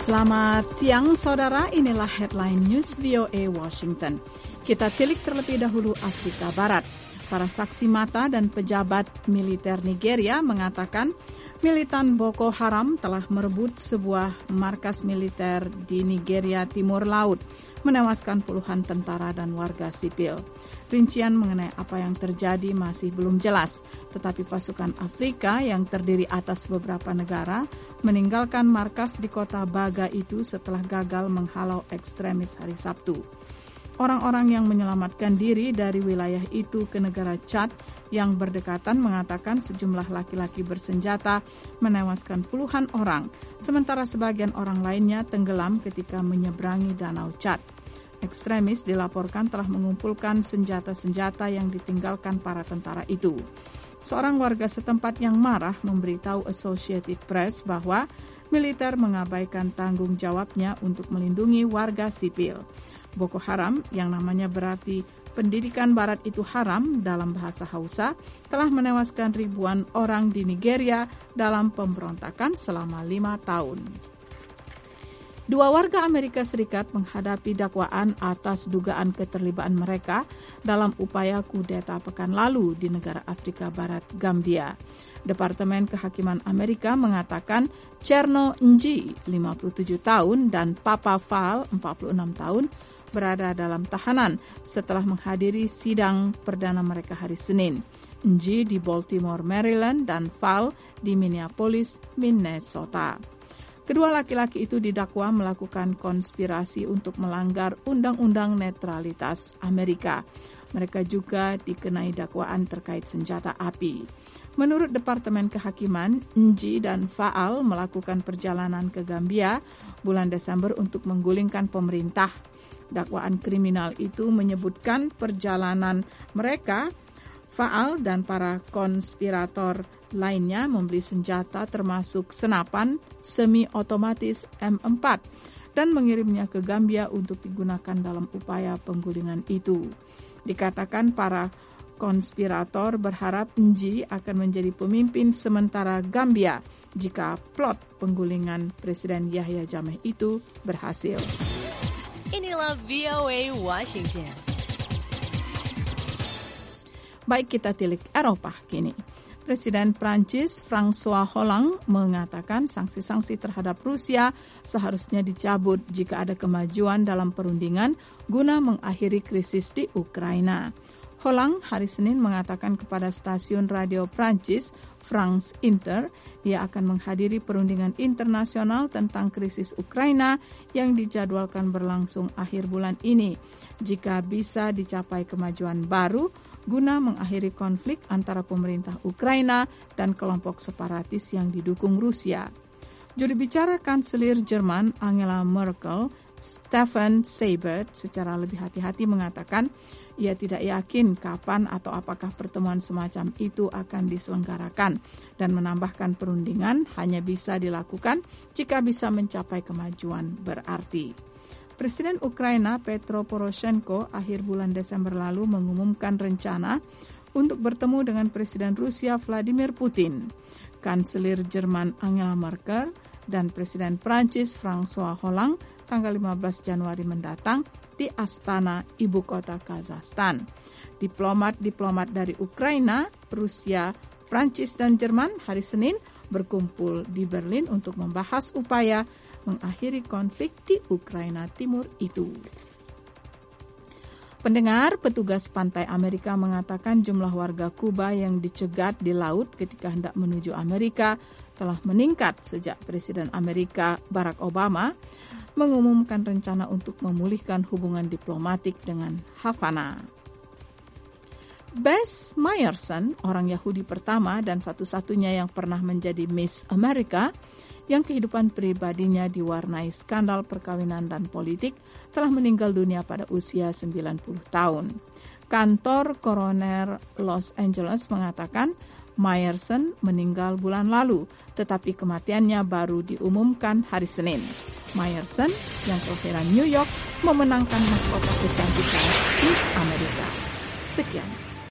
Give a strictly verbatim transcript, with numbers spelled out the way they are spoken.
Selamat siang saudara, inilah headline news V O A Washington. Kita tilik terlebih dahulu Afrika Barat. Para saksi mata dan pejabat militer Nigeria mengatakan militan Boko Haram telah merebut sebuah markas militer di Nigeria Timur Laut, menewaskan puluhan tentara dan warga sipil. Rincian mengenai apa yang terjadi masih belum jelas, tetapi pasukan Afrika yang terdiri atas beberapa negara meninggalkan markas di kota Baga itu setelah gagal menghalau ekstremis hari Sabtu. Orang-orang yang menyelamatkan diri dari wilayah itu ke negara Chad yang berdekatan mengatakan sejumlah laki-laki bersenjata menewaskan puluhan orang, sementara sebagian orang lainnya tenggelam ketika menyeberangi Danau Chad. Ekstremis dilaporkan telah mengumpulkan senjata-senjata yang ditinggalkan para tentara itu. Seorang warga setempat yang marah memberitahu Associated Press bahwa militer mengabaikan tanggung jawabnya untuk melindungi warga sipil. Boko Haram, yang namanya berarti pendidikan barat itu haram dalam bahasa Hausa, telah menewaskan ribuan orang di Nigeria dalam pemberontakan selama lima tahun. Dua warga Amerika Serikat menghadapi dakwaan atas dugaan keterlibatan mereka dalam upaya kudeta pekan lalu di negara Afrika Barat, Gambia. Departemen Kehakiman Amerika mengatakan Cherno Nji, lima puluh tujuh tahun, dan Papa Fall, empat puluh enam tahun, berada dalam tahanan setelah menghadiri sidang perdana mereka hari Senin. Nji di Baltimore, Maryland, dan Fall di Minneapolis, Minnesota. Kedua laki-laki itu didakwa melakukan konspirasi untuk melanggar Undang-Undang Netralitas Amerika. Mereka juga dikenai dakwaan terkait senjata api. Menurut Departemen Kehakiman, Nji dan Faal melakukan perjalanan ke Gambia bulan Desember untuk menggulingkan pemerintah. Dakwaan kriminal itu menyebutkan perjalanan mereka, Faal dan para konspirator lainnya membeli senjata termasuk senapan semi-otomatis M empat dan mengirimnya ke Gambia untuk digunakan dalam upaya penggulingan itu. Dikatakan para konspirator berharap Nji akan menjadi pemimpin sementara Gambia jika plot penggulingan Presiden Yahya Jammeh itu berhasil. Inilah V O A Washington. Baik, kita tilik Eropa kini. Presiden Prancis François Hollande mengatakan sanksi-sanksi terhadap Rusia seharusnya dicabut jika ada kemajuan dalam perundingan guna mengakhiri krisis di Ukraina. Hollande hari Senin mengatakan kepada stasiun radio Prancis France Inter, ia akan menghadiri perundingan internasional tentang krisis Ukraina yang dijadwalkan berlangsung akhir bulan ini. Jika bisa dicapai kemajuan baru guna mengakhiri konflik antara pemerintah Ukraina dan kelompok separatis yang didukung Rusia. Juru bicara Kanselir Jerman Angela Merkel, Stefan Seibert, secara lebih hati-hati mengatakan ia tidak yakin kapan atau apakah pertemuan semacam itu akan diselenggarakan dan menambahkan perundingan hanya bisa dilakukan jika bisa mencapai kemajuan berarti. Presiden Ukraina Petro Poroshenko akhir bulan Desember lalu mengumumkan rencana untuk bertemu dengan Presiden Rusia Vladimir Putin. Kanselir Jerman Angela Merkel dan Presiden Prancis François Hollande tanggal lima belas Januari mendatang di Astana, ibu kota Kazakhstan. Diplomat-diplomat dari Ukraina, Rusia, Prancis, dan Jerman hari Senin berkumpul di Berlin untuk membahas upaya mengakhiri konflik di Ukraina Timur itu. Pendengar, petugas pantai Amerika mengatakan jumlah warga Kuba yang dicegat di laut ketika hendak menuju Amerika telah meningkat sejak Presiden Amerika Barack Obama mengumumkan rencana untuk memulihkan hubungan diplomatik dengan Havana. Bess Mayerson, orang Yahudi pertama dan satu-satunya yang pernah menjadi Miss America, yang kehidupan pribadinya diwarnai skandal perkawinan dan politik, telah meninggal dunia pada usia sembilan puluh tahun. Kantor koroner Los Angeles mengatakan Mayerson meninggal bulan lalu, tetapi kematiannya baru diumumkan hari Senin. Mayerson, yang kelahiran New York, memenangkan mahkota kecantikan Miss Amerika. Sekian.